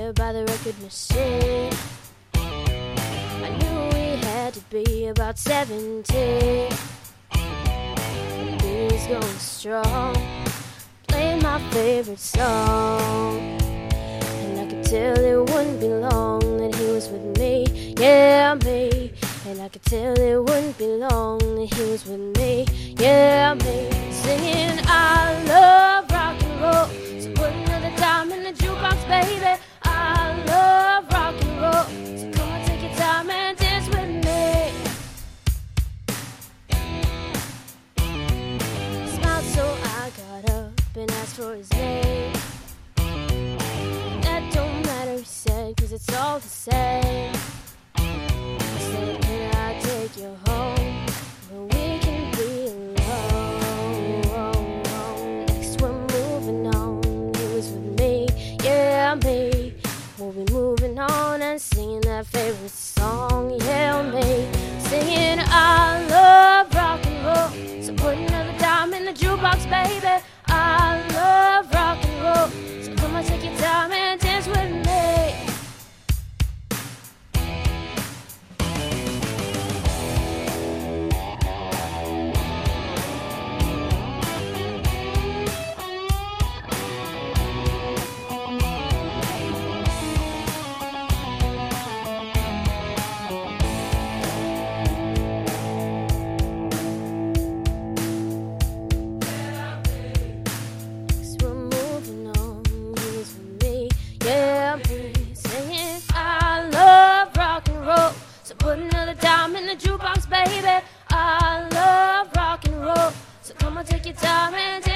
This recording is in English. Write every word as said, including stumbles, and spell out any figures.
there by the record machine. I knew we had to be about seventeen. The beat was going strong, playing my favorite song, and I could tell it wouldn't be long that he was with me, yeah, me. And I could tell it wouldn't be long that he was with me, yeah, me. Singing, I love rock and roll, so put another dime in the jukebox, baby. I love rock and roll, so come on, take your time and dance with me. He smiled, so I got up and asked for his name. That don't matter, he said, cause it's all the same. I said, can I take you home where we can be alone? Next we're moving on, he was with me, yeah, me. We'll be moving on and singing that favorite song, yeah, me. Singing, I love rock and roll, so put another dime in the jukebox, baby. I love rock and roll, so come on, take your time and dance with me. Put another dime in the jukebox, baby. I love rock and roll, so come on, take your time and dance.